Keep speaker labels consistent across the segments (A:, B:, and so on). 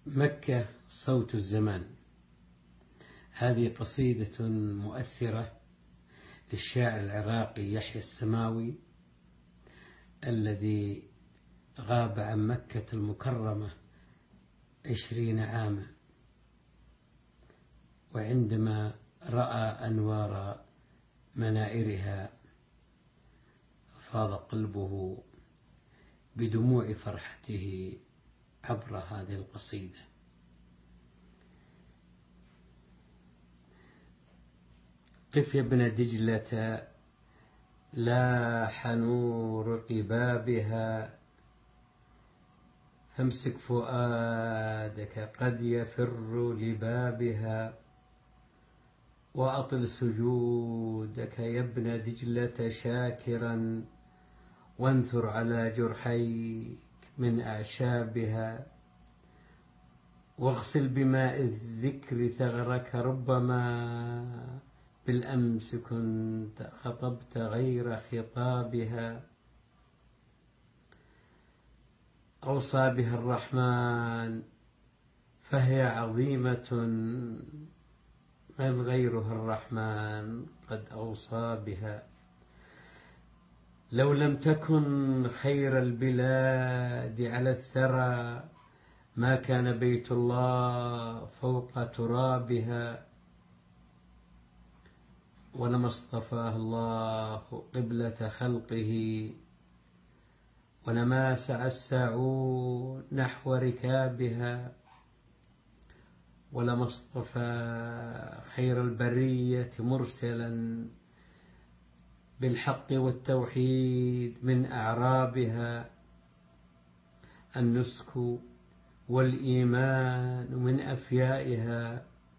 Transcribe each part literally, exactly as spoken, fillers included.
A: مكة صوت الزمان. هذه قصيدة مؤثرة للشاعر العراقي يحيى السماوي الذي غاب عن مكة المكرمة عشرين عاما، وعندما رأى أنوار منائرها فاض قلبه بدموع فرحته عبر هذه القصيدة. قف يا ابن دجلة لاح نور قبابها، فامسك فؤادك قد يفر لبابها، وأطل سجودك يا ابن دجلة شاكرا، وانثر على جرحيك من أعشابها، واغسل بماء الذكر ثغرك، ربما بالأمس كنت خطبت غير خطابها. أوصى بها الرحمن فهي عظيمة، من غيرها الرحمن قد أوصى بها. لو لم تكن خير البلاد على الثرى، ما كان بيت الله فوق ترابها، ولما اصطفاه الله قبلة خلقه، ولما سعى الساعون نحو ركابها، ولما اصطفى خير البرية مرسلا بالحق والتوحيد من أعرابها، النسك والإيمان من أفيائها،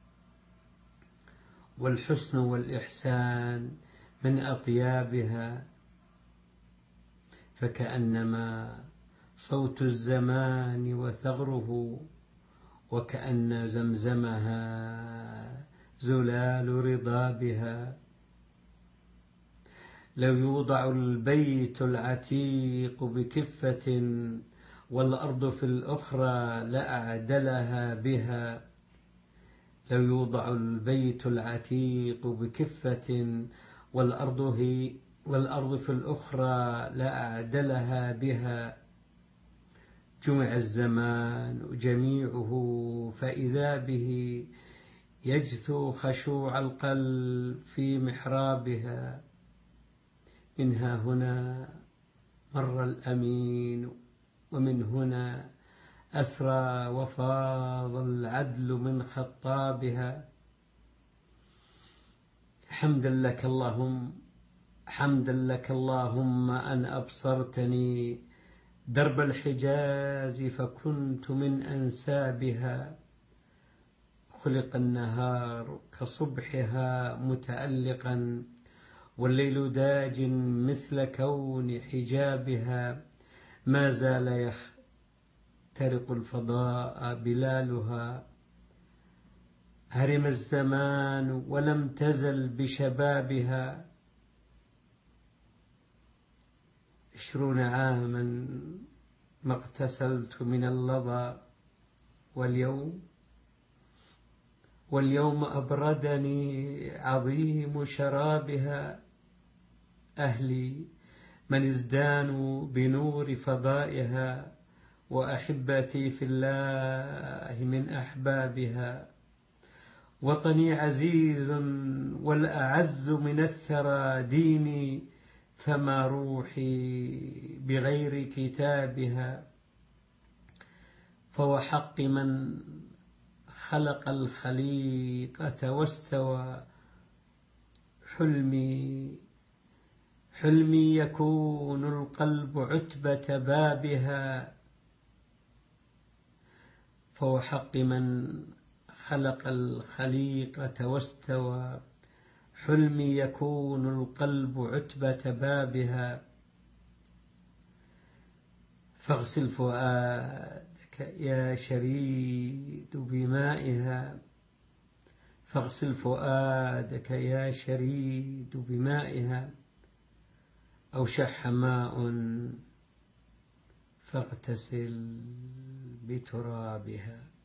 A: والحسن والإحسان من أطيابها، فكأنما صوت الزمان وثغره، وكأن زمزمها زلال رضابها. لو يوضع البيت العتيق بكفة، والأرض في الأخرى لأعدلها بها. لو يوضع البيت العتيق بكفة، والأرض هي والأرض في الأخرى لأعدلها بها. جمع الزمان جميعه فإذا به يجثو خشوع القلب في محرابها. منها هنا مر الأمين، ومن هنا أسرى وفاض العدل من خطابها. حمدا لك اللهم حمدا لك اللهم أن أبصرتني درب الحجاز، فكنت من أنسابها. خلق النهار كصبحها متألقا، والليل داج مثل كون حجابها. ما زال يخترق الفضاء بلالها، هرم الزمان ولم تزل بشبابها. عشرون عاما ما اغتسلت من اللظى، واليوم واليوم أبردني عظيم شرابها. أهلي من ازدانوا بنور فضائها، وأحبتي في الله من أحبابها. وطني عزيز والأعز من الثرى ديني، فما روحي بغير كتابها. فوحق من خلق الخليقة واستوى، حلمي حلمي يكون القلب عتبة بابها. فوحق من خلق الخليقة واستوى، حلمي يكون القلب عتبة بابها. فاغسل فؤادك يا شريد بمائها، فاغسل فؤادك يا شريد بمائها. أو شح ماء فاغتسل بترابها.